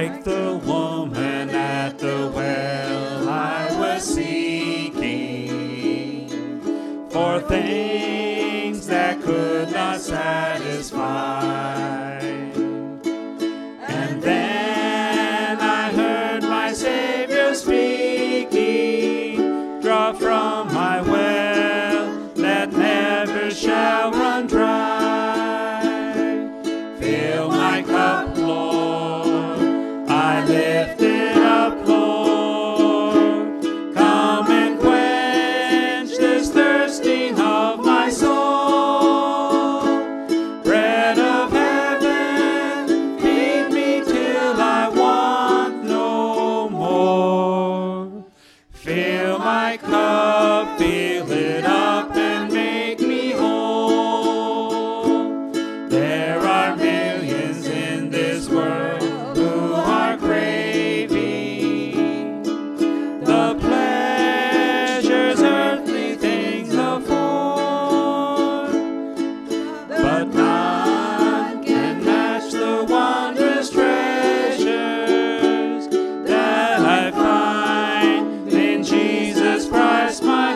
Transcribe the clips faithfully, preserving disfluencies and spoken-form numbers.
Like the woman at the well, I was seeking for things that could not satisfy. And then I heard my Savior speaking, draw from my well that never shall run dry. Fill my cup, Lord, I lift it up, Lord. Come and quench this thirsting of my soul. Bread of heaven, feed me till I want no more. Fill my cup, fill it up, and make me whole. There are millions in this world who are craving the pleasures earthly things afford, but none can match the wondrous treasures that I find in Jesus Christ my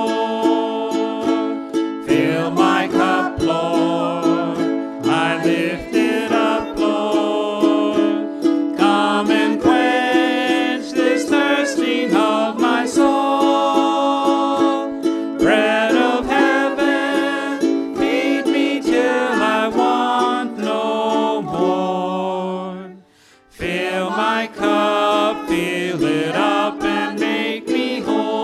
Lord. Fill my cup, Lord, I lift it up, Lord. Come and quench this thirsting of my soul. Bread of heaven, feed me till I want no more. Fill my cup, fill it up, and make me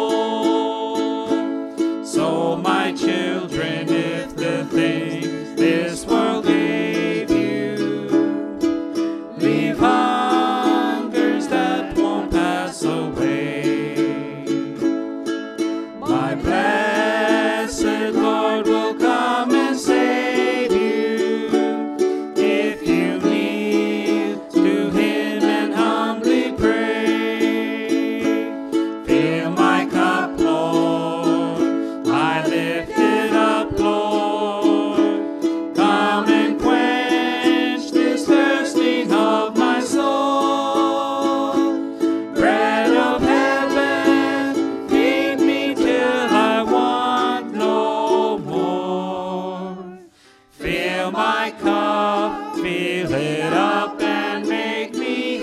whole. So my children, if the things this world gave you leave hungers that won't pass away, my blessed Lord will come and save you if you kneel to Him and humbly pray. Fill my cup, Lord, I lift it up, Lord. Come and quench this thirsting of my soul. Bread of heaven, feed me till I want no more. Fill my cup, fill it up, and make me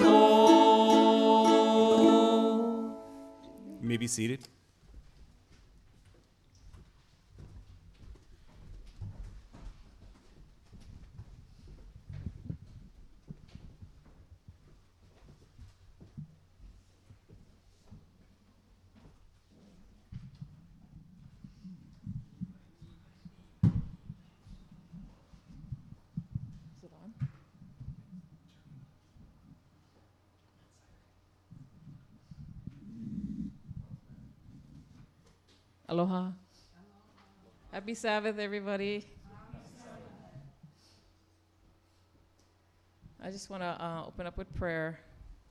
whole. You may be seated. Is it on? Aloha. Happy Sabbath, everybody. I just want to uh, open up with prayer.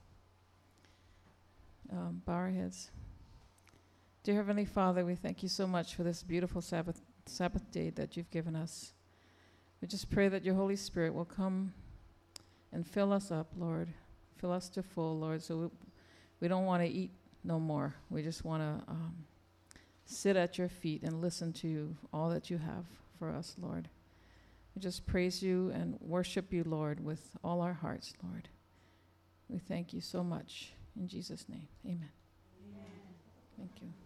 Um, bow our heads. Dear Heavenly Father, we thank you so much for this beautiful Sabbath Sabbath day that you've given us. We just pray that your Holy Spirit will come and fill us up, Lord. Fill us to full, Lord, so we, we don't want to eat no more. We just want to um, sit at your feet and listen to you, all that you have for us, Lord. We just praise you and worship you, Lord, with all our hearts, Lord. We thank you so much. In Jesus' name, amen. Amen. Thank you.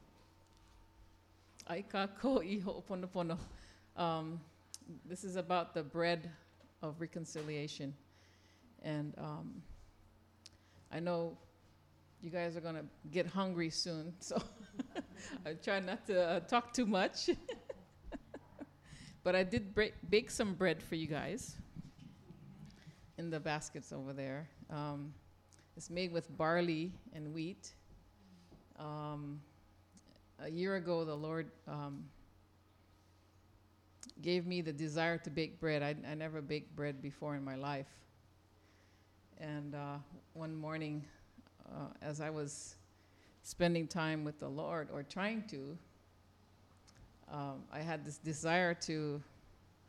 Aika ko iho oponopono. Um, This is about the bread of reconciliation. And um, I know you guys are going to get hungry soon, so I try not to uh, talk too much. But I did break, bake some bread for you guys in the baskets over there. Um, it's made with barley and wheat. Um, a year ago, the Lord um, gave me the desire to bake bread. I, I never baked bread before in my life. And uh, one morning, uh, as I was spending time with the Lord, or trying to, um, I had this desire to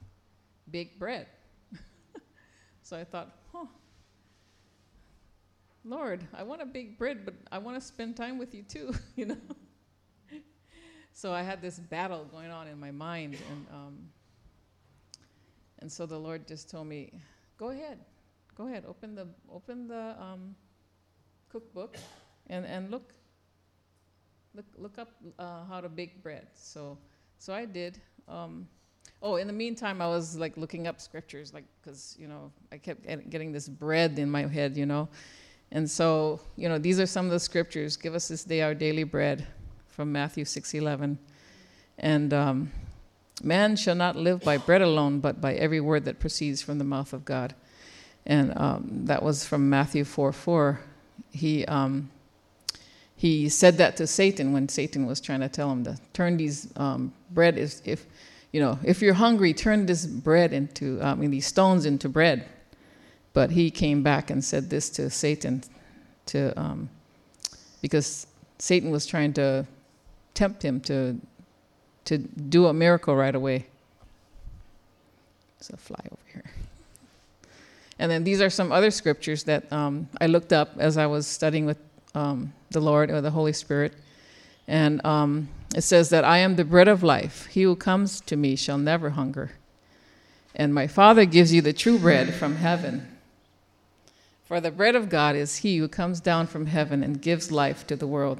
bake bread. So I thought, huh, Lord, I want a big bread, but I want to spend time with you too, you know. So I had this battle going on in my mind, and um, and so the Lord just told me, go ahead, go ahead, open the open the um, cookbook, and and look, look look up uh, how to bake bread. So so I did. Um, oh, in the meantime, I was like looking up scriptures, like because you know I kept get- getting this bread in my head, you know. And so, you know, these are some of the scriptures. Give us this day our daily bread, from Matthew six eleven. And um, man shall not live by bread alone, but by every word that proceeds from the mouth of God. And um, that was from Matthew four four. He um, he said that to Satan when Satan was trying to tell him to turn these um, bread, is if, you know, if you're hungry, turn this bread into, I mean, these stones into bread. But he came back and said this to Satan, to um, because Satan was trying to tempt him to to do a miracle right away. There's a fly over here. And then these are some other scriptures that um, I looked up as I was studying with um, the Lord or the Holy Spirit. And um, it says that I am the bread of life. He who comes to me shall never hunger. And my Father gives you the true bread from heaven. For the bread of God is he who comes down from heaven and gives life to the world.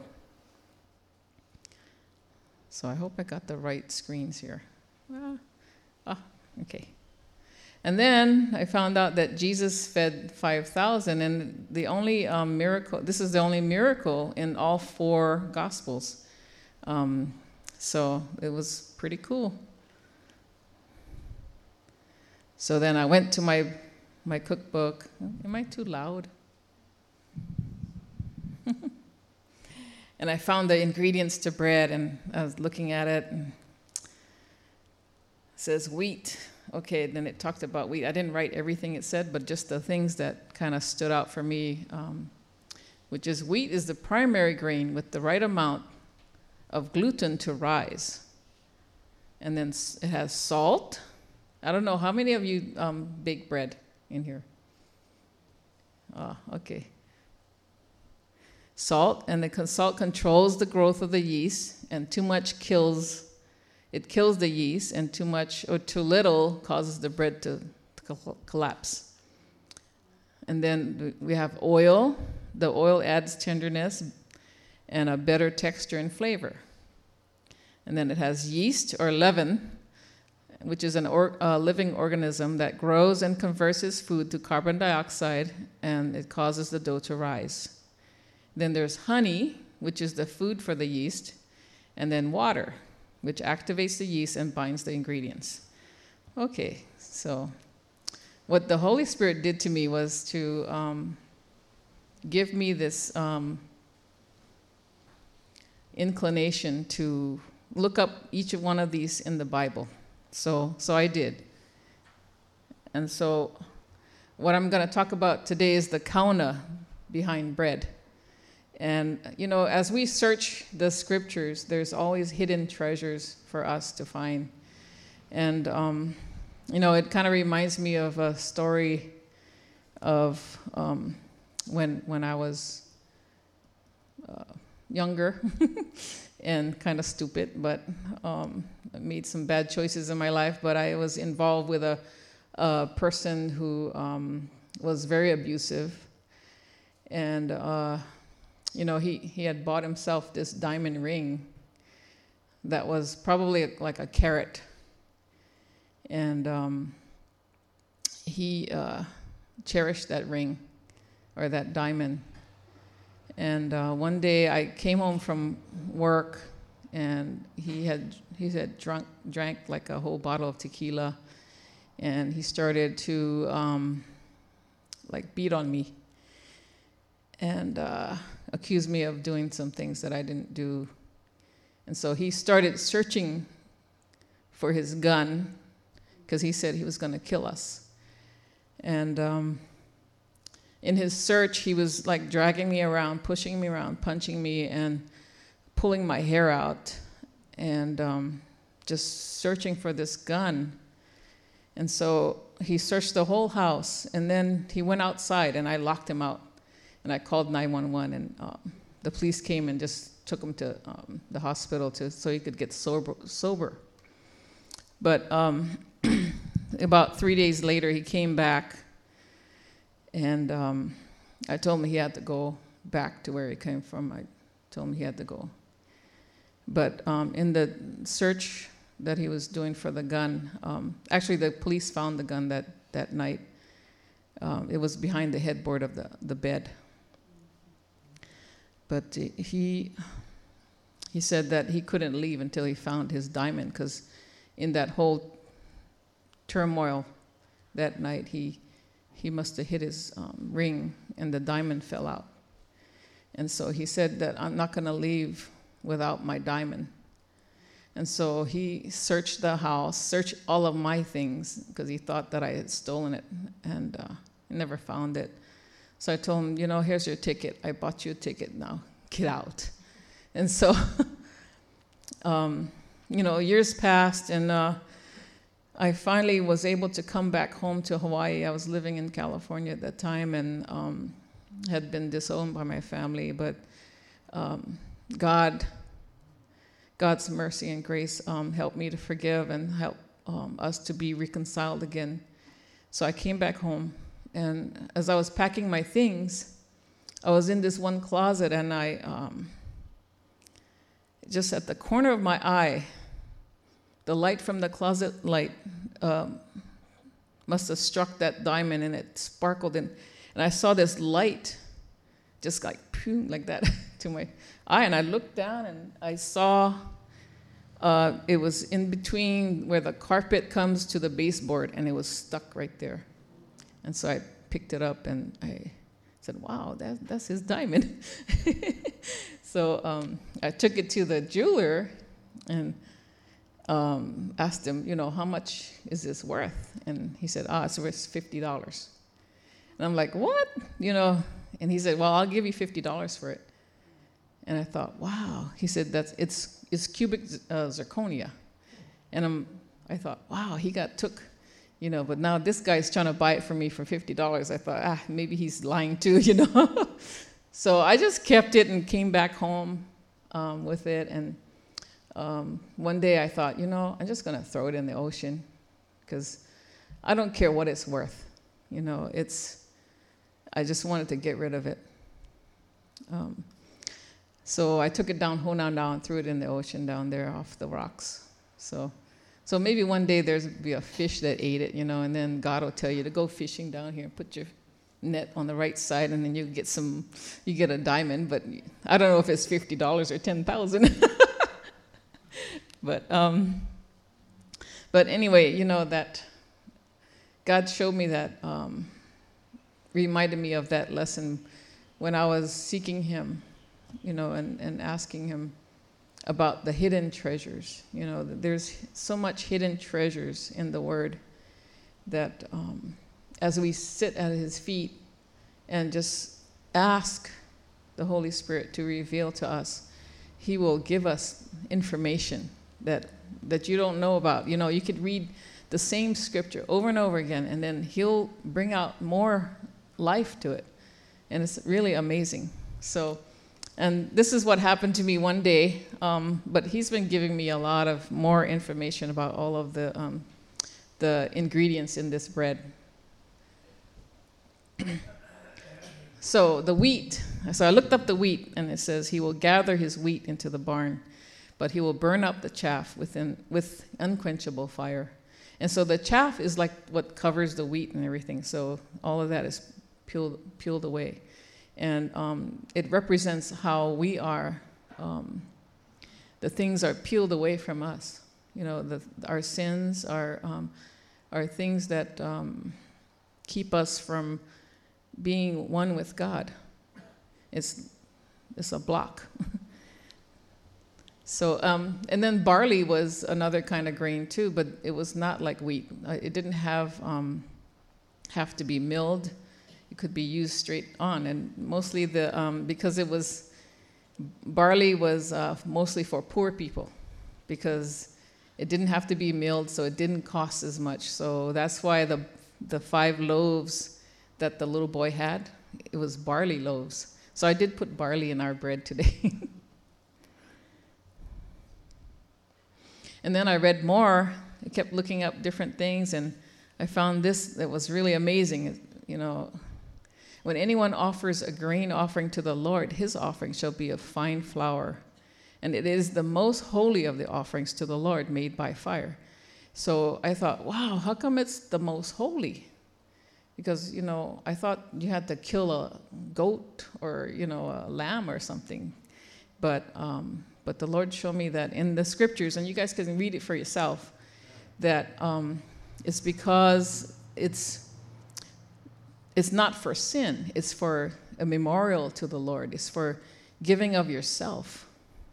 So I hope I got the right screens here. Ah, ah, okay. And then I found out that Jesus fed five thousand, and the only um, miracle, this is the only miracle in all four Gospels. Um, so it was pretty cool. So then I went to my my cookbook. Am I too loud? And I found the ingredients to bread, and I was looking at it, and it says wheat. Okay, then it talked about wheat. I didn't write everything it said, but just the things that kind of stood out for me, um, which is wheat is the primary grain with the right amount of gluten to rise. And then it has salt. I don't know, how many of you um, bake bread in here? Ah, okay. Salt, and the salt controls the growth of the yeast, and too much kills, it kills the yeast, and too much or too little causes the bread to, to collapse. And then we have oil. The oil adds tenderness and a better texture and flavor. And then it has yeast or leaven, which is a or, uh, living organism that grows and converts its food to carbon dioxide, and it causes the dough to rise. Then there's honey, which is the food for the yeast, and then water, which activates the yeast and binds the ingredients. Okay, so what the Holy Spirit did to me was to um, give me this um, inclination to look up each one of these in the Bible. So, so I did. And so what I'm going to talk about today is the kauna behind bread. And, you know, as we search the scriptures, there's always hidden treasures for us to find. And, um, you know, it kind of reminds me of a story of um, when when I was uh, younger and kind of stupid, but um, I made some bad choices in my life. But I was involved with a, a person who um, was very abusive. And... Uh, You know, he, he had bought himself this diamond ring that was probably a, like a carat. And um, he uh, cherished that ring or that diamond. And uh, one day I came home from work, and he had he had drunk drank like a whole bottle of tequila, and he started to um, like beat on me. And uh, accused me of doing some things that I didn't do. And so he started searching for his gun, because he said he was going to kill us. And um, in his search, he was like dragging me around, pushing me around, punching me, and pulling my hair out, and um, just searching for this gun. And so he searched the whole house, and then he went outside, and I locked him out. And I called nine one one, and um, the police came and just took him to um, the hospital to so he could get sober. sober. But um, about three days later, he came back, and um, I told him he had to go back to where he came from. I told him he had to go. But um, in the search that he was doing for the gun, um, actually the police found the gun that, that night. Um, it was behind the headboard of the, the bed. But he he said that he couldn't leave until he found his diamond, because in that whole turmoil that night, he he must have hit his um, ring and the diamond fell out. And so he said that I'm not going to leave without my diamond. And so he searched the house, searched all of my things, because he thought that I had stolen it, and uh, never found it. So I told him, you know, here's your ticket. I bought you a ticket. Now get out. And so, um, you know, years passed, and uh, I finally was able to come back home to Hawaii. I was living in California at that time, and um, had been disowned by my family, but um, God, God's mercy and grace um, helped me to forgive and help um, us to be reconciled again. So I came back home, and as I was packing my things, I was in this one closet, and I, um, just at the corner of my eye, the light from the closet light um, must have struck that diamond, and it sparkled, and, and I saw this light just like, phew, like that to my eye, and I looked down, and I saw uh, it was in between where the carpet comes to the baseboard, and it was stuck right there. And so I picked it up, and I said, wow, that, that's his diamond. So um, I took it to the jeweler and um, asked him, you know, how much is this worth? And he said, ah, it's worth fifty dollars. And I'm like, what? You know, and he said, well, I'll give you fifty dollars for it. And I thought, wow. He said, that's it's it's cubic uh, zirconia. And I'm, I thought, wow, he got took, you know, but now this guy's trying to buy it for me for fifty dollars. I thought, ah, maybe he's lying too, you know. So I just kept it and came back home um, with it. And um, one day I thought, you know, I'm just going to throw it in the ocean, because I don't care what it's worth. You know, it's, I just wanted to get rid of it. Um, so I took it down, Honan down, threw it in the ocean down there off the rocks. So so maybe one day there's be a fish that ate it, you know, and then God will tell you to go fishing down here and put your net on the right side, and then you get some, you get a diamond, but I don't know if it's fifty dollars or ten thousand. But um, but anyway, you know, that God showed me that, um, reminded me of that lesson when I was seeking him, you know, and, and asking him about the hidden treasures. You know, there's so much hidden treasures in the Word that um, as we sit at his feet and just ask the Holy Spirit to reveal to us, he will give us information that that you don't know about. You know, you could read the same scripture over and over again, and then he'll bring out more life to it. And it's really amazing. So, and this is what happened to me one day, um, but he's been giving me a lot of more information about all of the um, the ingredients in this bread. So the wheat, so I looked up the wheat, and it says he will gather his wheat into the barn, but he will burn up the chaff within, with unquenchable fire. And so the chaff is like what covers the wheat and everything. So all of that is peeled, peeled away. And um, it represents how we are, um, the things are peeled away from us. You know, the, our sins are, um, are things that um, keep us from being one with God. It's, it's a block. So, um, and then barley was another kind of grain too, but it was not like wheat. Uh, it didn't have um, have to be milled. It could be used straight on, and mostly the um, because it was barley was uh, mostly for poor people, because it didn't have to be milled, so it didn't cost as much. So that's why the the five loaves that the little boy had it was barley loaves. So I did put barley in our bread today. And then I read more. I kept looking up different things, and I found this that was really amazing. You know, when anyone offers a grain offering to the Lord, his offering shall be of fine flour. And it is the most holy of the offerings to the Lord, made by fire. So I thought, wow, how come it's the most holy? Because, you know, I thought you had to kill a goat or, you know, a lamb or something. But um, but the Lord showed me that in the scriptures, and you guys can read it for yourself, that um, it's because it's it's not for sin. It's for a memorial to the Lord. It's for giving of yourself.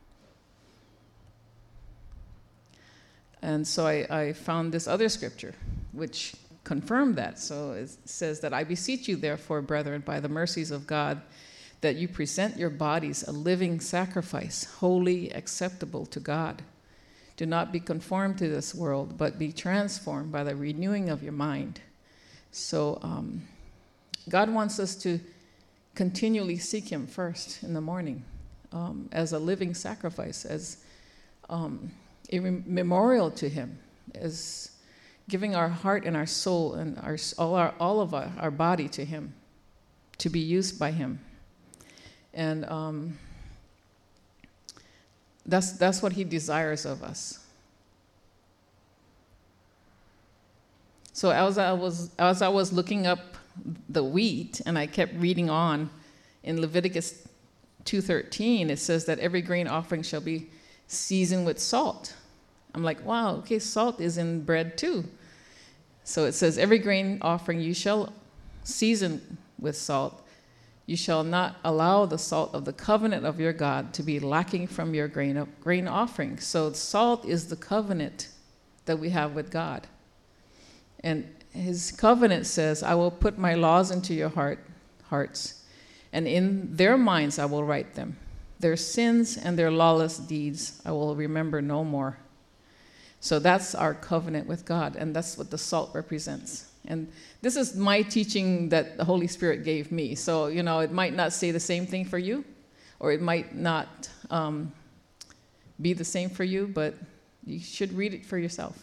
And so I, I found this other scripture, which confirmed that. So it says that, I beseech you, therefore, brethren, by the mercies of God, that you present your bodies a living sacrifice, holy, acceptable to God. Do not be conformed to this world, but be transformed by the renewing of your mind. So um, God wants us to continually seek him first in the morning um, as a living sacrifice, as um, a memorial to him, as giving our heart and our soul and our, all, our, all of our, our body to him, to be used by him. And um, that's, that's what he desires of us. So as I was, as I was looking up the wheat, and I kept reading on, in Leviticus two thirteen, it says that every grain offering shall be seasoned with salt. I'm like, wow, okay, salt is in bread too. So it says, every grain offering you shall season with salt. You shall not allow the salt of the covenant of your God to be lacking from your grain of, grain offering. So salt is the covenant that we have with God. And his covenant says, I will put my laws into your heart, hearts, and in their minds I will write them. Their sins and their lawless deeds I will remember no more. So that's our covenant with God, and that's what the salt represents. And this is my teaching that the Holy Spirit gave me. So, you know, it might not say the same thing for you, or it might not um, be the same for you, but you should read it for yourself.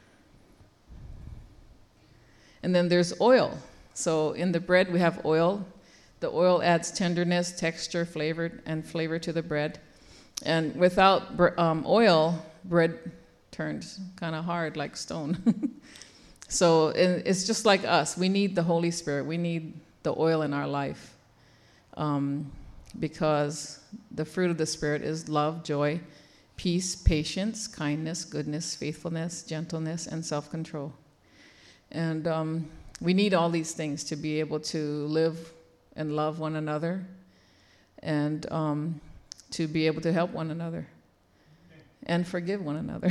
And then there's oil. So in the bread we have oil. The oil adds tenderness, texture, flavor, and flavor to the bread. And without bre- um, oil, bread turns kind of hard like stone. So it's just like us. We need the Holy Spirit. We need the oil in our life um, because the fruit of the Spirit is love, joy, peace, patience, kindness, goodness, faithfulness, gentleness, and self-control. And um, we need all these things to be able to live and love one another and um, to be able to help one another and forgive one another.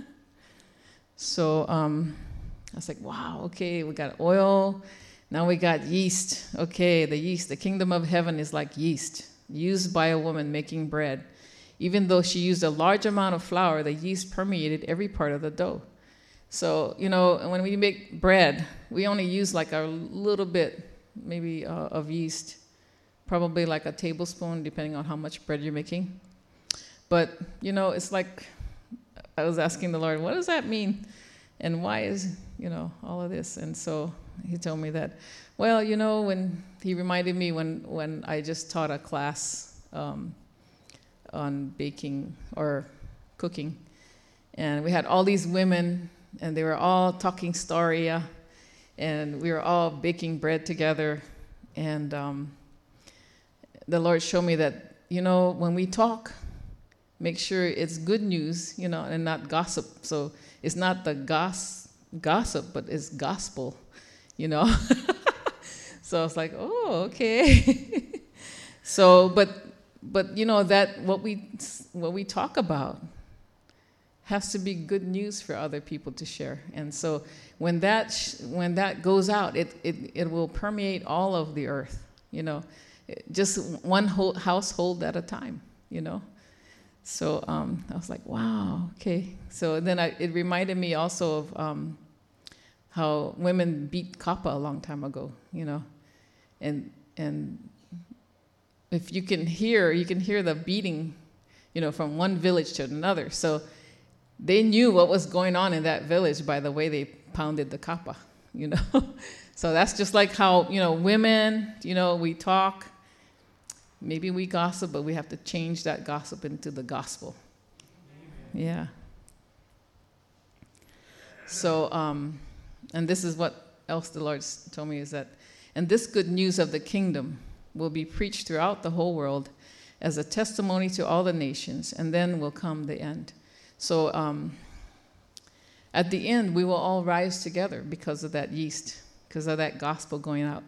So um, I was like, wow, okay, we got oil. Now we got yeast. Okay, the yeast, the kingdom of heaven is like yeast, used by a woman making bread. Even though she used a large amount of flour, the yeast permeated every part of the dough. So, you know, when we make bread, we only use like a little bit, maybe uh, of yeast, probably like a tablespoon, depending on how much bread you're making. But, you know, it's like, I was asking the Lord, what does that mean? And why is, you know, all of this? And so he told me that, well, you know, when he reminded me when, when I just taught a class um, on baking or cooking. And we had all these women, and they were all talking storia, and we were all baking bread together. And um, the Lord showed me that, you know, when we talk, make sure it's good news, you know, and not gossip. So it's not the gos- gossip, but it's gospel, you know. So I was like, oh, okay. So, but, but you know, that what we what we talk about has to be good news for other people to share. And so when that sh- when that goes out, it, it it will permeate all of the earth, you know, just one whole household at a time, you know. So um, I was like, wow, okay. So then I, it reminded me also of um, how women beat copper a long time ago, you know, and and if you can hear, you can hear the beating, you know, from one village to another. So they knew what was going on in that village by the way they pounded the kapa, you know. So that's just like how, you know, women, you know, we talk, maybe we gossip, but we have to change that gossip into the gospel. Yeah. So, um, and this is what else the Lord told me is that, and this good news of the kingdom will be preached throughout the whole world as a testimony to all the nations, and then will come the end. So um, at the end, we will all rise together because of that yeast, because of that gospel going out.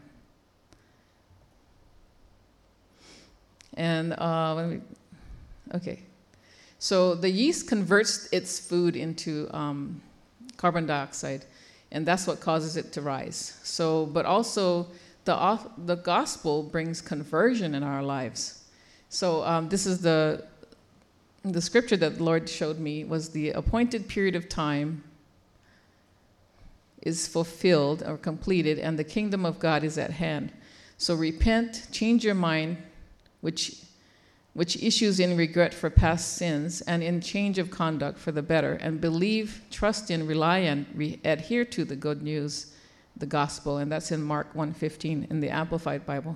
And, uh, let me, okay. So the yeast converts its food into um, carbon dioxide, and that's what causes it to rise. So, but also the, the gospel brings conversion in our lives. So um, this is the, the scripture that the Lord showed me was the appointed period of time is fulfilled or completed, and the kingdom of God is at hand. So repent, change your mind, which which issues in regret for past sins and in change of conduct for the better, and believe, trust in, rely and re- adhere to the good news, the gospel, and that's in Mark one fifteen in the Amplified Bible.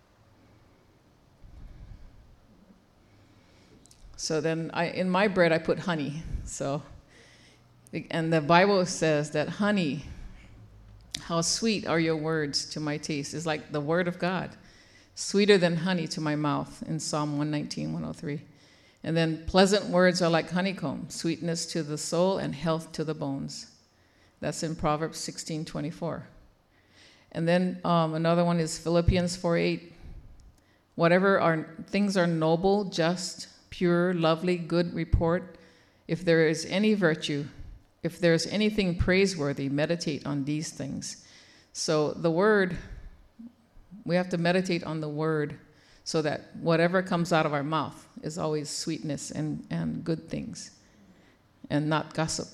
So then I, in my bread I put honey. So, and the Bible says that honey, how sweet are your words to my taste, is like the word of God. Sweeter than honey to my mouth in Psalm one nineteen, one oh three. And then pleasant words are like honeycomb, sweetness to the soul and health to the bones. That's in Proverbs sixteen twenty-four. And then um, another one is Philippians four eight. Whatever are, things are noble, just, pure, lovely, good report, if there is any virtue, if there is anything praiseworthy, meditate on these things. So the word, we have to meditate on the word so that whatever comes out of our mouth is always sweetness and, and good things and not gossip.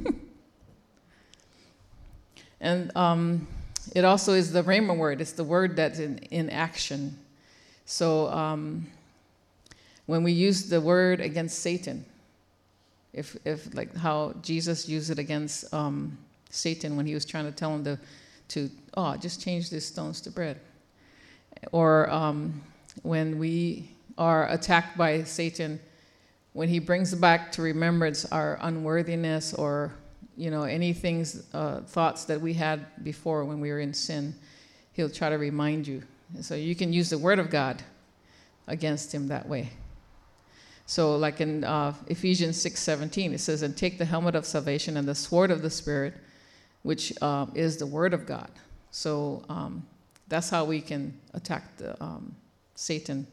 And um, it also is the Rhema word. It's the word that's in, in action. So um, when we use the word against Satan, if, if like how Jesus used it against um, Satan when he was trying to tell him to, to oh, just change these stones to bread. Or um, when we are attacked by Satan, when he brings back to remembrance our unworthiness or, you know, any things, uh, thoughts that we had before when we were in sin, he'll try to remind you. So you can use the word of God against him that way. So like in uh, Ephesians six seventeen, it says, and take the helmet of salvation and the sword of the Spirit, which uh, is the word of God. So um, that's how we can attack the um, Satan.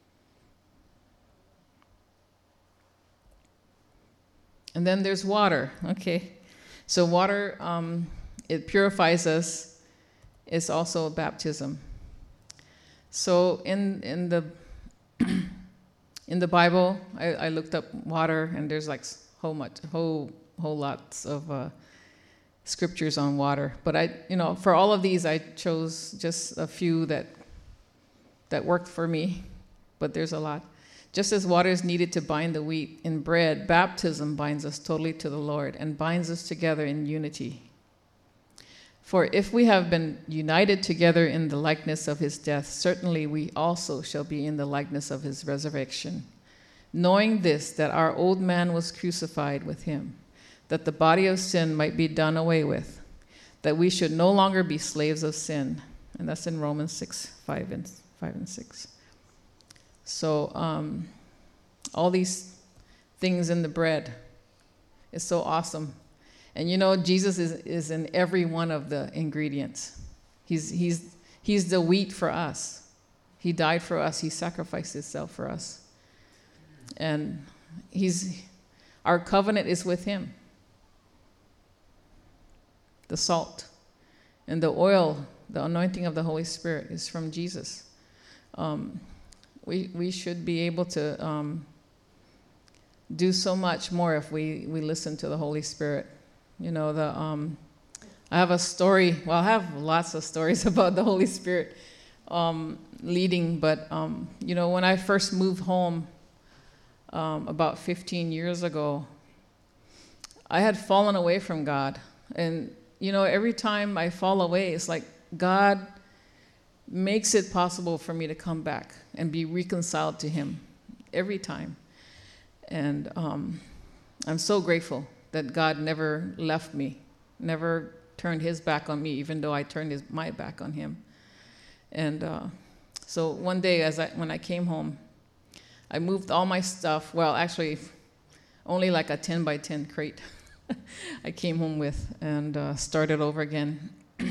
And then there's water. Okay. So water, um, it purifies us. It's also baptism. So in in the in the Bible, I, I looked up water, and there's like whole much whole whole lots of uh, scriptures on water. But I, you know, for all of these, I chose just a few that that worked for me. But there's a lot. Just as water is needed to bind the wheat in bread, baptism binds us totally to the Lord and binds us together in unity. For if we have been united together in the likeness of his death, certainly we also shall be in the likeness of his resurrection. Knowing this, that our old man was crucified with him, that the body of sin might be done away with, that we should no longer be slaves of sin. And that's in Romans six, five and five and six. So um, all these things in the bread is so awesome. And you know, Jesus is, is in every one of the ingredients. He's, he's, he's the wheat for us. He died for us. He sacrificed himself for us. And he's, our covenant is with him. The salt and the oil, the anointing of the Holy Spirit is from Jesus. Um, we, we should be able to um, do so much more if we, we listen to the Holy Spirit. You know, the um, I have a story. Well, I have lots of stories about the Holy Spirit. um, leading, but, um, you know, when I first moved home um, about fifteen years ago, I had fallen away from God. And, you know, every time I fall away, it's like God makes it possible for me to come back and be reconciled to him every time. And um, I'm so grateful that God never left me, never turned his back on me, even though I turned his, my back on him. And uh, so one day, as I, when I came home, I moved all my stuff, well, actually, only like a ten by ten crate I came home with, and uh, started over again.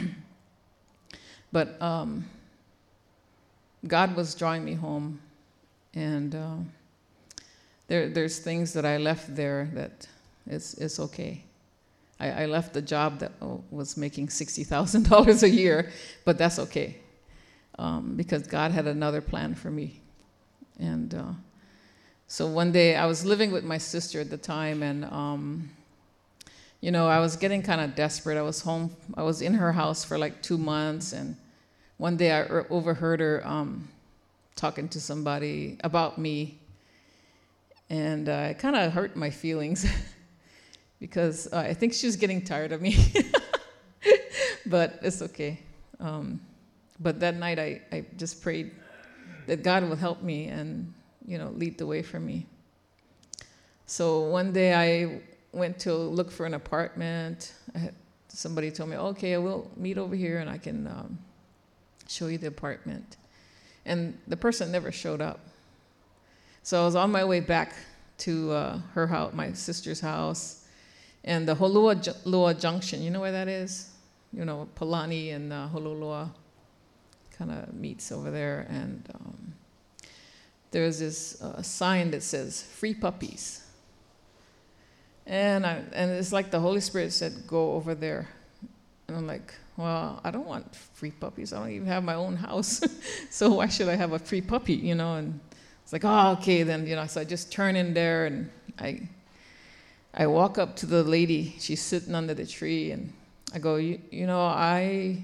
But um, God was drawing me home, and uh, there, there's things that I left there that it's, it's okay. I, I left a job that oh, was making sixty thousand dollars a year, but that's okay, um, because God had another plan for me. And uh, so one day I was living with my sister at the time, and um, you know, I was getting kind of desperate. I was home. I was in her house for like two months, and one day I er- overheard her um, talking to somebody about me, and uh, it kind of hurt my feelings because uh, I think she was getting tired of me. But it's okay. Um, but that night I, I just prayed that God would help me and, you know, lead the way for me. So one day I went to look for an apartment. I had, somebody told me, okay, we'll meet over here and I can um, show you the apartment. And the person never showed up. So I was on my way back to uh, her house, my sister's house, and the Hololua Junction, you know where that is? You know, Palani and uh, Hololua kind of meets over there, and um, there's this uh, sign that says free puppies. And I, and it's like the Holy Spirit said, go over there. And I'm like, well, I don't want free puppies. I don't even have my own house. So why should I have a free puppy, you know? And it's like, oh, okay, then, you know, so I just turn in there, and I I walk up to the lady. She's sitting under the tree, and I go, you, you know, I,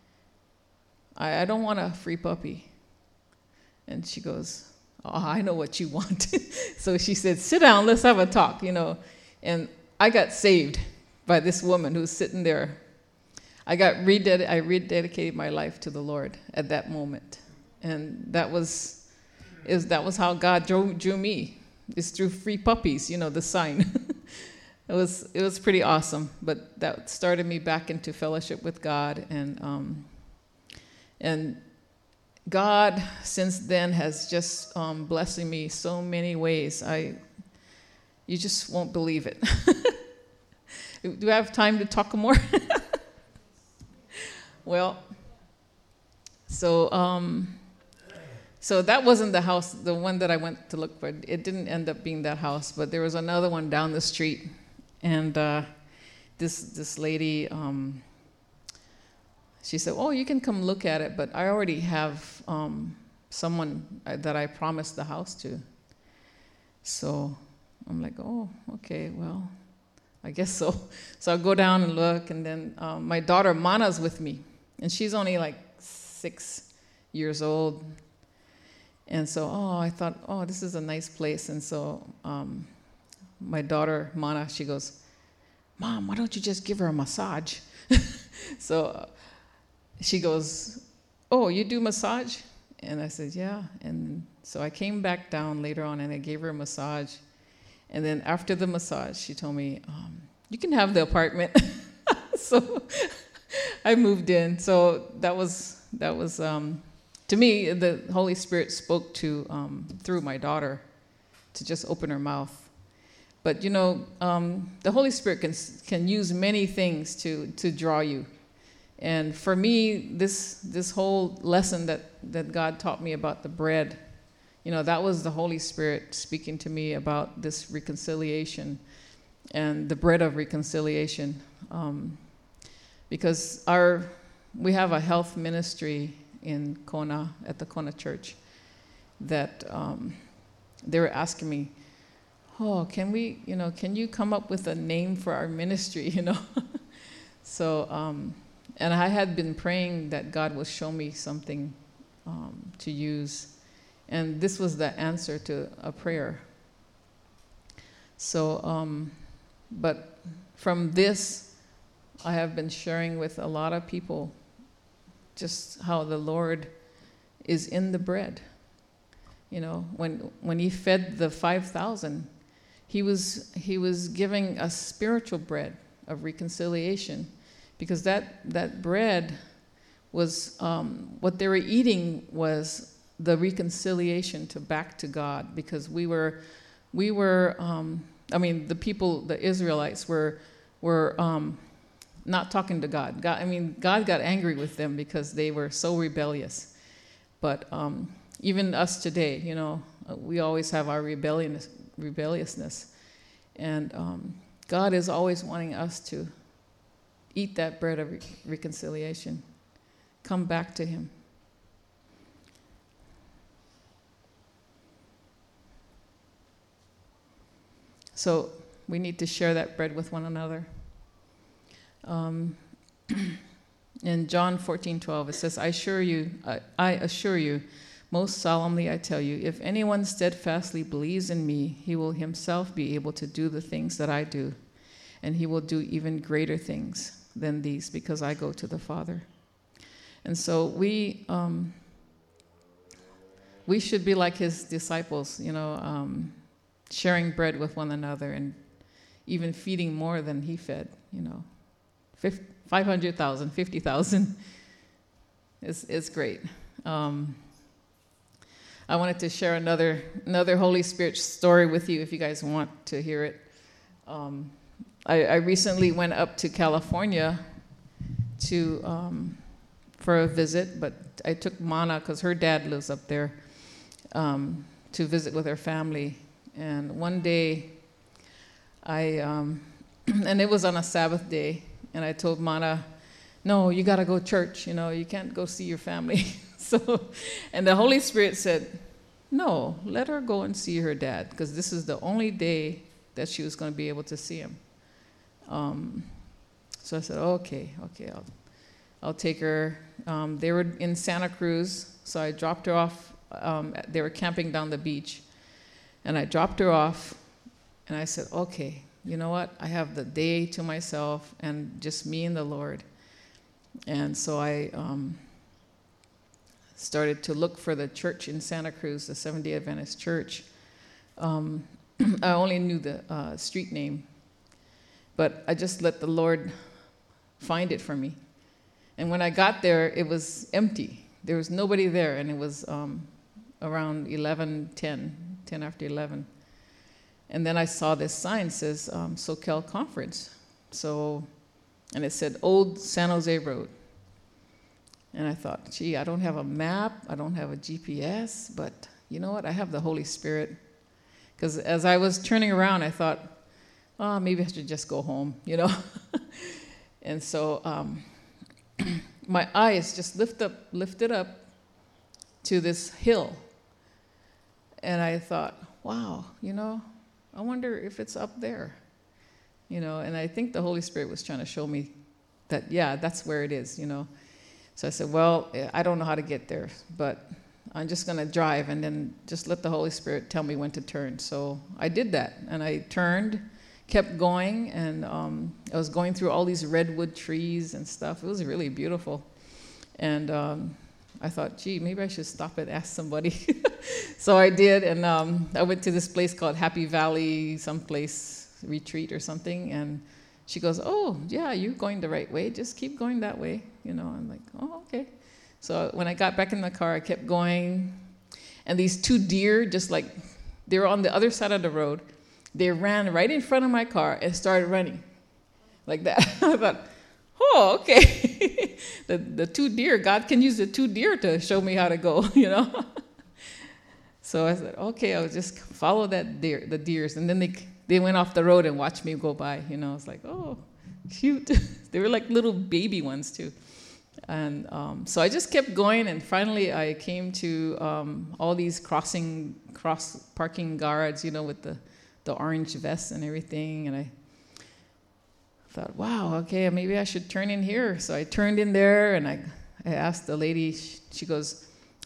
I I don't want a free puppy. And she goes, oh, I know what you want. So she said, sit down, let's have a talk, you know. And I got saved by this woman who's sitting there. I got reded- I rededicated my life to the Lord at that moment. And that was is that was how God drew, drew me. It's through free puppies, you know, the sign. It was it was pretty awesome. But that started me back into fellowship with God, and um, and God since then has just um, blessing me so many ways. I you just won't believe it. Do I have time to talk more? Well, so um, so that wasn't the house, the one that I went to look for. It didn't end up being that house, but there was another one down the street, and uh, this this lady, um, she said, "Oh, you can come look at it, but I already have um, someone that I promised the house to." So I'm like, "Oh, okay, well, I guess so." So I go down and look, and then um, my daughter Mana's with me, and she's only like six years old. And so, oh, I thought, oh, this is a nice place. And so um, my daughter Mana, she goes, "Mom, why don't you just give her a massage?" So uh, she goes, "Oh, you do massage?" And I said, "Yeah." And so I came back down later on, and I gave her a massage. And then after the massage, she told me, um, "You can have the apartment." So I moved in. So that was that was um, to me, the Holy Spirit spoke to um, through my daughter to just open her mouth. But you know, um, the Holy Spirit can can use many things to to draw you. And for me, this this whole lesson that that God taught me about the bread, you know, that was the Holy Spirit speaking to me about this reconciliation and the bread of reconciliation. Um, because our we have a health ministry in Kona, at the Kona church, that um, they were asking me, "Oh, can we, you know, can you come up with a name for our ministry, you know?" So, um, and I had been praying that God will show me something um, to use. And this was the answer to a prayer. So, um, but from this, I have been sharing with a lot of people just how the Lord is in the bread. You know, when when he fed the five thousand, he was he was giving a spiritual bread of reconciliation, because that that bread was um, what they were eating was the reconciliation to back to God, because we were we were um, I mean the people, the Israelites were were um, not talking to God. God. I mean God got angry with them because they were so rebellious. But um, even us today, you know, we always have our rebellion, rebelliousness, and um, God is always wanting us to eat that bread of re- reconciliation, come back to him. So we need to share that bread with one another. Um, in John fourteen twelve, it says, I assure you, I, I assure you, most solemnly I tell you, if anyone steadfastly believes in me, he will himself be able to do the things that I do, and he will do even greater things than these, because I go to the Father. And so we um, we should be like his disciples, you know, um, sharing bread with one another, and even feeding more than he fed, you know. five hundred thousand, fifty thousand. It's, it's great. Um, I wanted to share another another Holy Spirit story with you if you guys want to hear it. Um, I, I recently went up to California to um, for a visit, but I took Mana, because her dad lives up there, um, to visit with her family. And one day, I um, and it was on a Sabbath day, and I told Mana, no, you got to go to church, you know, you can't go see your family. So, and the Holy Spirit said, no, let her go and see her dad, because this is the only day that she was going to be able to see him. Um, so I said, okay, okay, I'll, I'll take her. Um, they were in Santa Cruz, so I dropped her off. Um, they were camping down the beach, and I dropped her off, and I said, okay, you know what? I have the day to myself and just me and the Lord. And so I um, started to look for the church in Santa Cruz, the Seventh-day Adventist church. Um, I only knew the uh, street name, but I just let the Lord find it for me. And when I got there, it was empty. There was nobody there, and it was um, around eleven ten, ten after eleven. And then I saw this sign says um, SoCal Conference. So, and it said Old San Jose Road. And I thought, gee, I don't have a map, I don't have a G P S, but you know what? I have the Holy Spirit. Because as I was turning around, I thought, oh, maybe I should just go home, you know. And so um, my eyes just lift up, lifted up to this hill. And I thought, wow, you know, I wonder if it's up there, you know. And I think the Holy Spirit was trying to show me that, yeah, that's where it is, you know. So I said, well, I don't know how to get there, but I'm just going to drive and then just let the Holy Spirit tell me when to turn. So I did that, and I turned, kept going, and um, I was going through all these redwood trees and stuff. It was really beautiful. And um, I thought, gee, maybe I should stop and ask somebody. So I did, and um, I went to this place called Happy Valley, someplace, retreat or something, and she goes, oh, yeah, you're going the right way. Just keep going that way. You know, I'm like, oh, okay. So when I got back in the car, I kept going, and these two deer, just like, they were on the other side of the road. They ran right in front of my car and started running like that. I thought, oh, okay. the the two deer, God can use the two deer to show me how to go, you know. So I said, okay, I'll just follow that deer, the deers. And then they they went off the road and watched me go by. You know, I was like, oh, cute. They were like little baby ones too. And um, so I just kept going, and finally I came to um, all these crossing, cross parking guards, you know, with the, the orange vests and everything. And I thought, wow, okay, maybe I should turn in here. So I turned in there, and I, I asked the lady, she goes,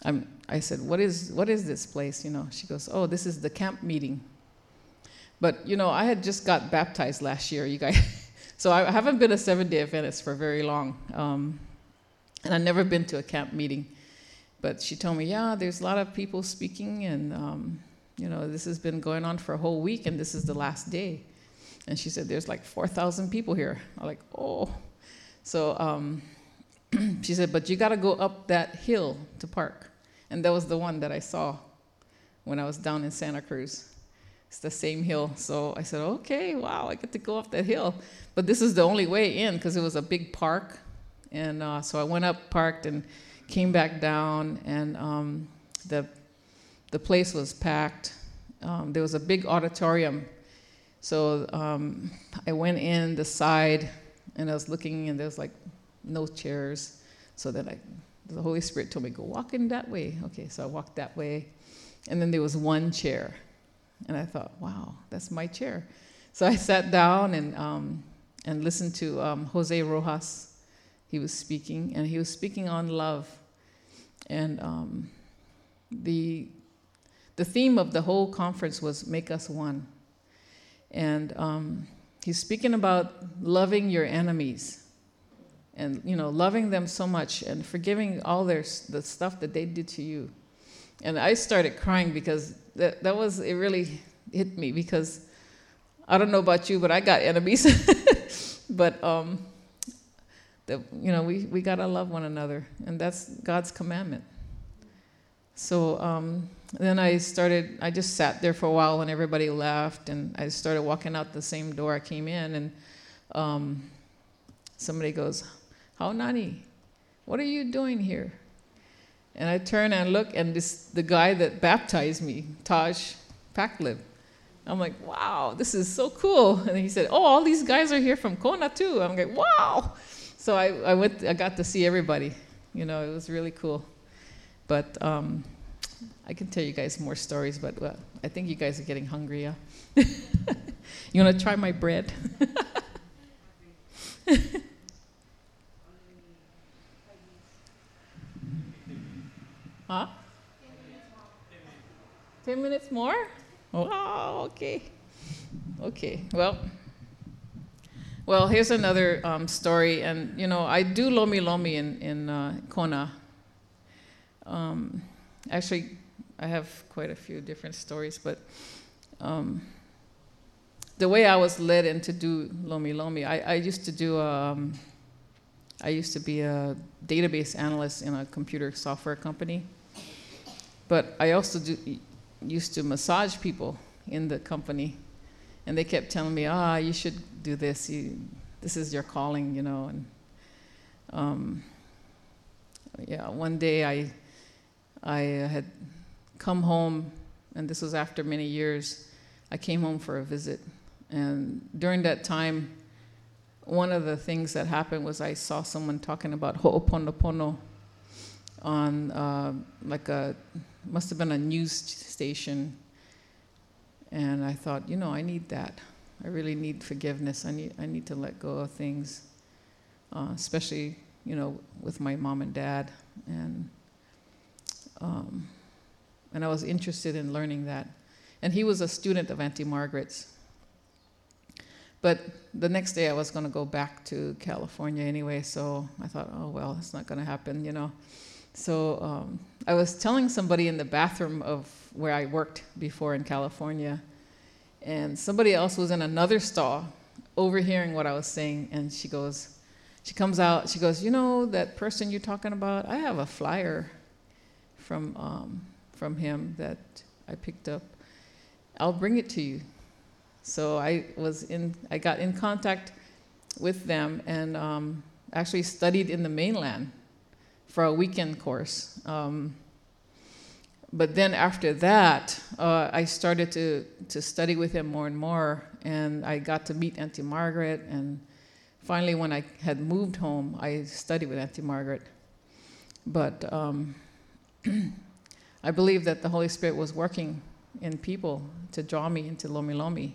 I'm, I said, what is what is this place? You know, she goes, oh, this is the camp meeting. But, you know, I had just got baptized last year, you guys. So I haven't been a Seventh-day Adventist for very long. Um, and I've never been to a camp meeting. But she told me, yeah, there's a lot of people speaking, and, um, you know, this has been going on for a whole week, and this is the last day. And she said, there's like four thousand people here. I'm like, oh. So um, she said, but you got to go up that hill to park. And that was the one that I saw when I was down in Santa Cruz. It's the same hill. So I said, okay, wow, I get to go up that hill. But this is the only way in because it was a big park. And uh, so I went up, parked, and came back down. And um, the the place was packed. Um, there was a big auditorium. So um, I went in the side, and I was looking, and there was like no chairs. So then I, the Holy Spirit told me, go walk in that way. Okay, so I walked that way. And then there was one chair. And I thought, wow, that's my chair. So I sat down and um, and listened to um, Jose Rojas. He was speaking, and he was speaking on love. And um, the the theme of the whole conference was make us one. And um, he's speaking about loving your enemies, and you know, loving them so much and forgiving all their the stuff that they did to you. And I started crying because that that was it really hit me, because I don't know about you, but I got enemies. But um, the, you know, we we gotta love one another, and that's God's commandment. So um, then I started. I just sat there for a while when everybody left, and I started walking out the same door I came in, and um, somebody goes, "How Nani? What are you doing here?" And I turn and look, and this the guy that baptized me, Taj Paklib. I'm like, wow, this is so cool. And he said, oh, all these guys are here from Kona too. I'm like, wow. So I, I went, I got to see everybody. You know, it was really cool. But um, I can tell you guys more stories, but well, I think you guys are getting hungry, yeah? You want to try my bread? Huh? Ten minutes more? Wow, okay. Okay, well, well, here's another um, story. And, you know, I do Lomi Lomi in, in uh, Kona. Um, actually, I have quite a few different stories, but um, the way I was led in to do Lomi Lomi, I, I used to do, um, I used to be a database analyst in a computer software company. But I also do, used to massage people in the company, and they kept telling me, ah, you should do this. You, this is your calling, you know. And um, yeah, one day I I had come home, and this was after many years. I came home for a visit, and during that time, one of the things that happened was I saw someone talking about Ho'oponopono on uh, like a, must have been a news station. And I thought, you know, I need that. I really need forgiveness. I need I need to let go of things, uh, especially, you know, with my mom and dad. And um, and I was interested in learning that. And he was a student of Auntie Margaret's. But the next day I was going to go back to California anyway, so I thought, oh, well, it's not going to happen, you know. So um, I was telling somebody in the bathroom of where I worked before in California, and somebody else was in another stall overhearing what I was saying, and she goes, she comes out, she goes, you know that person you're talking about? I have a flyer from um, from him that I picked up. I'll bring it to you. So I was in, I got in contact with them and um, actually studied in the mainland for a weekend course. Um, but then after that, uh, I started to, to study with him more and more, and I got to meet Auntie Margaret, and finally when I had moved home, I studied with Auntie Margaret. But um, I believe that the Holy Spirit was working in people to draw me into Lomi Lomi.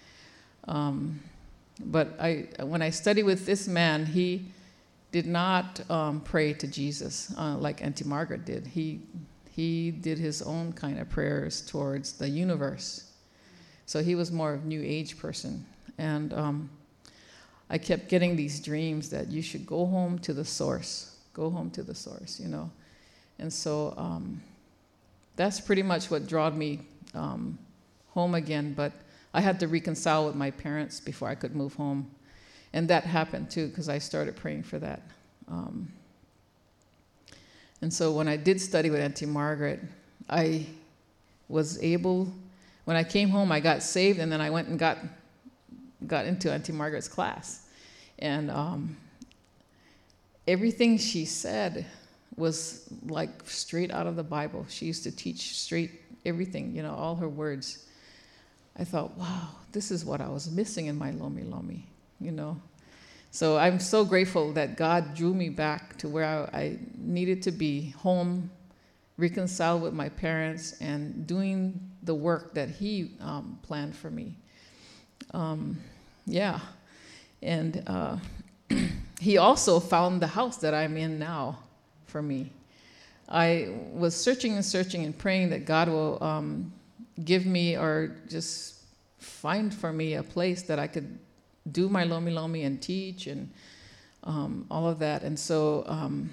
Um, but I, when I studied with this man, he did not um, pray to Jesus uh, like Auntie Margaret did. He he did his own kind of prayers towards the universe. So he was more of a New Age person. And um, I kept getting these dreams that you should go home to the source, go home to the source, you know. And so um, that's pretty much what drawed me um, home again. But I had to reconcile with my parents before I could move home. And that happened too, because I started praying for that. Um, and so when I did study with Auntie Margaret, I was able, when I came home, I got saved, and then I went and got got into Auntie Margaret's class. And um, everything she said was like straight out of the Bible. She used to teach straight everything, you know, all her words. I thought, wow, this is what I was missing in my Lomi Lomi, you know. So I'm so grateful that God drew me back to where I, I needed to be, home, reconciled with my parents, and doing the work that he um, planned for me. Um, yeah. And uh, he also found the house that I'm in now for me. I was searching and searching and praying that God will um, give me, or just find for me, a place that I could do my Lomi Lomi and teach and um, all of that. And so um,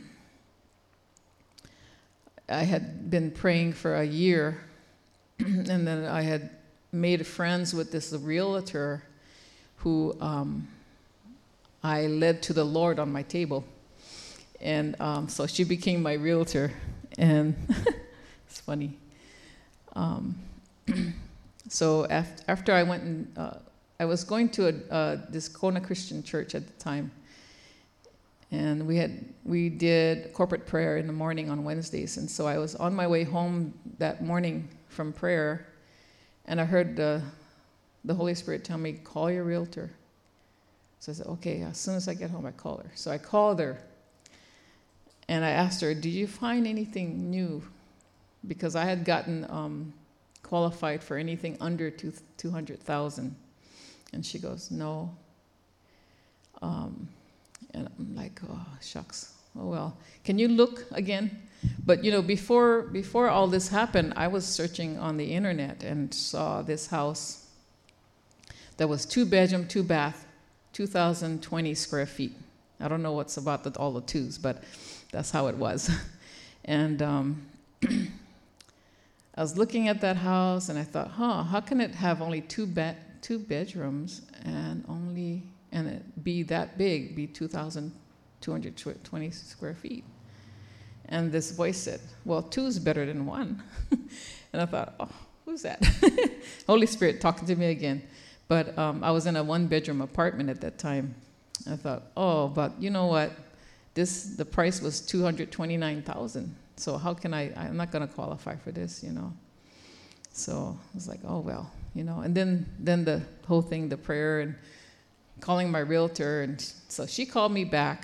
I had been praying for a year, and then I had made friends with this realtor who um, I led to the Lord on my table. And um, so she became my realtor, and it's funny. Um, so after, after I went and, uh, I was going to a, uh, this Kona Christian church at the time, and we had we did corporate prayer in the morning on Wednesdays, and so I was on my way home that morning from prayer, and I heard the, the Holy Spirit tell me, call your realtor. So I said, okay, as soon as I get home, I call her. So I called her, and I asked her, did you find anything new? Because I had gotten um, qualified for anything under two, 200,000. And she goes, no. Um, and I'm like, oh, shucks. Oh, well. Can you look again? But, you know, before before all this happened, I was searching on the internet and saw this house that was two bedroom, two bath, two thousand twenty square feet. I don't know what's about the, all the twos, but that's how it was. And um, I was looking at that house, and I thought, huh, how can it have only two bed two bedrooms and only and it be that big, be two thousand two hundred twenty square feet? And this voice said, well, two is better than one. And I thought, oh, who's that? Holy Spirit talking to me again. But um, I was in a one-bedroom apartment at that time. I thought, oh, but you know what? This the price was two hundred twenty-nine thousand dollars. So how can I? I'm not going to qualify for this, you know. So I was like, oh well, you know. And then then the whole thing, the prayer and calling my realtor, and so she called me back.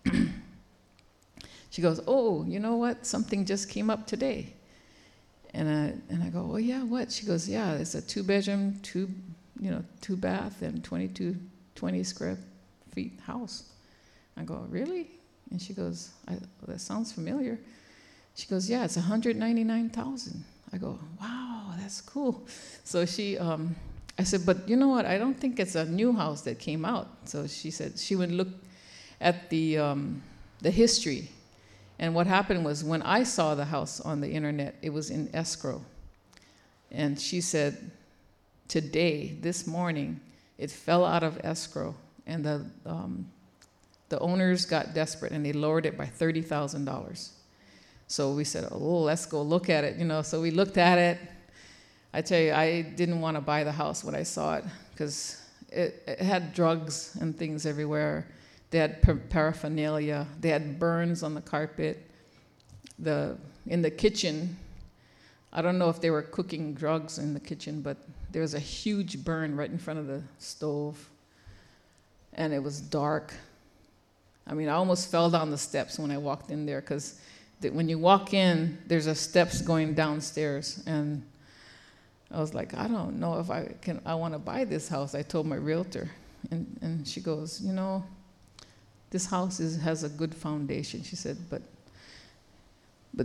She goes, oh, you know what? Something just came up today. And I and I go, oh yeah, what? She goes, yeah, it's a two bedroom, two you know, two bath and twenty-two, twenty square feet house. I go, really? And she goes, I, well, that sounds familiar. She goes, yeah, it's one hundred ninety-nine thousand. I go, wow, that's cool. So she, um, I said, but you know what? I don't think it's a new house that came out. So she said she would look at the um, the history. And what happened was when I saw the house on the internet, it was in escrow. And she said, today, this morning, it fell out of escrow, and the um, the owners got desperate, and they lowered it by thirty thousand dollars. So we said, oh, let's go look at it, you know. So we looked at it. I tell you, I didn't want to buy the house when I saw it, because it, it had drugs and things everywhere. They had par- paraphernalia. They had burns on the carpet. The in the kitchen, I don't know if they were cooking drugs in the kitchen, but there was a huge burn right in front of the stove, and it was dark. I mean, I almost fell down the steps when I walked in there, because when you walk in, there's a steps going downstairs, and I was like, I don't know if I can. I want to buy this house. I told my realtor, and and she goes, you know, this house is has a good foundation. She said, but but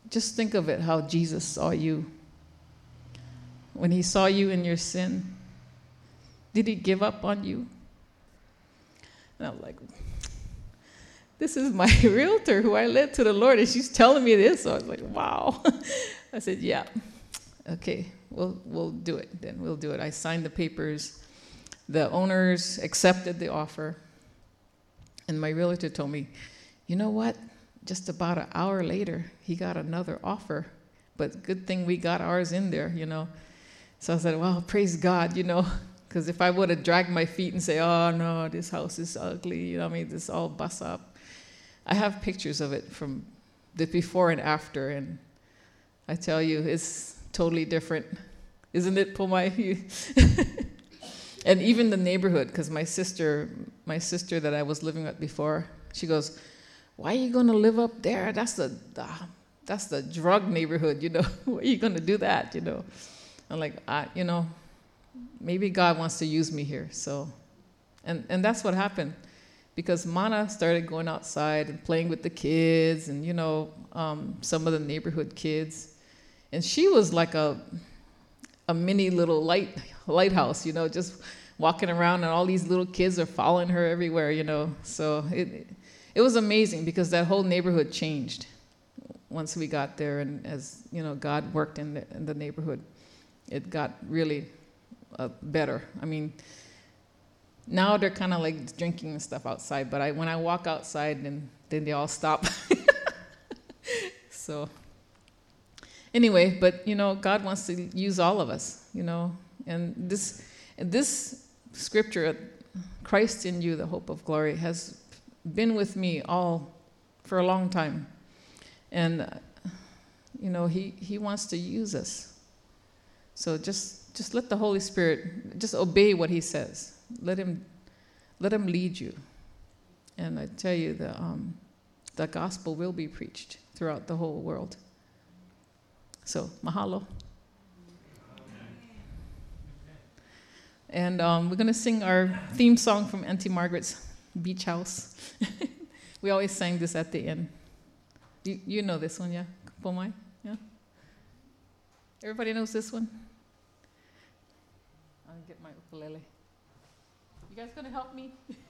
just think of it, how Jesus saw you. When he saw you in your sin, did he give up on you? And I'm like, this is my realtor who I led to the Lord, and she's telling me this. So I was like, wow. I said, yeah, okay, we'll we'll do it. Then we'll do it. I signed the papers. The owners accepted the offer. And my realtor told me, you know what? Just about an hour later, he got another offer. But good thing we got ours in there, you know. So I said, well, praise God, you know. Because if I would have dragged my feet and say, oh, no, this house is ugly, you know what I mean, this all bust up. I have pictures of it from the before and after, and I tell you, it's totally different. Isn't it, Pomai? And even the neighborhood, because my sister, my sister that I was living with before, she goes, why are you going to live up there? That's the, the that's the drug neighborhood, you know. Why are you going to do that, you know? I'm like, I, you know, maybe God wants to use me here. So, and, and that's what happened. Because Mana started going outside and playing with the kids and, you know, um, some of the neighborhood kids. And she was like a a mini little light lighthouse, you know, just walking around, and all these little kids are following her everywhere, you know. So it it was amazing, because that whole neighborhood changed once we got there. And as, you know, God worked in the, in the neighborhood, it got really uh, better. I mean, now they're kind of like drinking and stuff outside, but I when I walk outside, then, then they all stop. So anyway, but, you know, God wants to use all of us, you know. And this, this scripture, Christ in you, the hope of glory, has been with me all for a long time. And, uh, you know, he, he wants to use us. So just, just let the Holy Spirit, just obey what he says. Let him, let him lead you. And I tell you, the, um, the gospel will be preached throughout the whole world. So, mahalo. And um, we're going to sing our theme song from Auntie Margaret's Beach House. We always sang this at the end. You, you know this one, yeah? Pomai? Yeah? Everybody knows this one? I'll get my ukulele. You guys going to help me?